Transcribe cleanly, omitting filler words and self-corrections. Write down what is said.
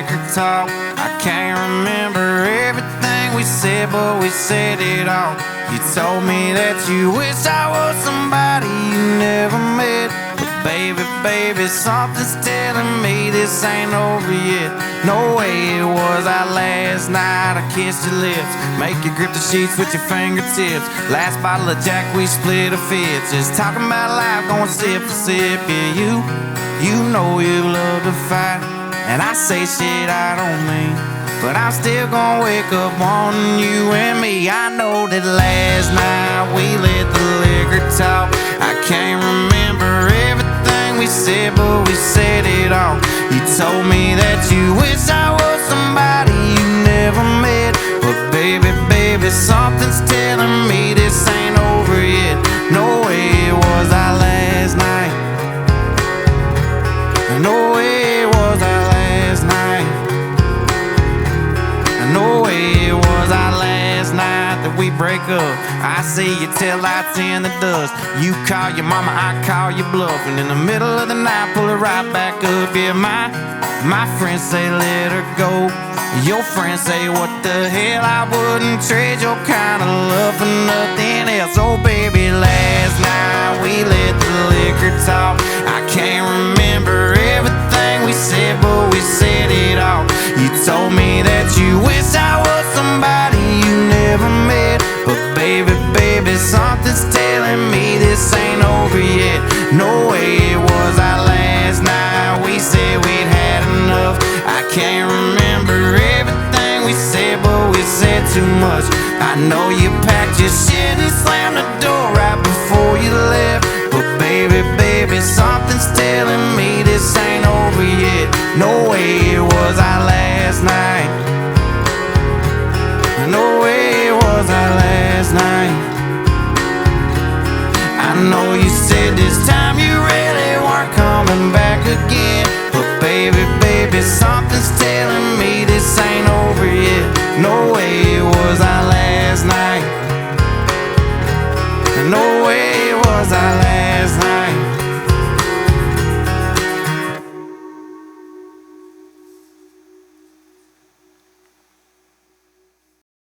liquor talk. I can't remember everything we said, but we said it all. You told me that you wish I was somebody you never met. But baby, something's telling me this ain't over yet. No way it was our last night. I kissed your lips, make you grip the sheets with your fingertips. Last bottle of Jack, we split a fifth. Just talking about life, going sip for sip. Yeah, you know you love to fight, and I say shit I don't mean, but I'm still gonna wake up wanting you and me. I know that last night we let the liquor talk. I can't remember everything we said, but we said it all. You told me that you wish I was somebody you never met. But baby, something's telling me this ain't over yet. No way it was our last night. No way it was our last night. No way it was our last night that we break up. I see you till I in the dust. You call your mama, I call your bluff, and in the middle of the night pull it right back up. Yeah, my friends say let her go. Your friends say what the hell, I wouldn't trade your kind of love for nothing else. Oh baby, last night we let the liquor talk. I can't remember everything we said, but we said it all. You told me that you wish I was somebody you never met. But baby, something's telling me this ain't over yet. No way it was our last night. We said we'd had enough. I can't remember everything we said, but we said too much. I know you packed your shit and slammed the door right before you left. But baby, something's telling me this ain't over yet. No way it was our last night. No way it was our last night. I know you said this time you really weren't coming back again. But baby, something's telling me this ain't over yet. No way it was our last night. No way it was our last night.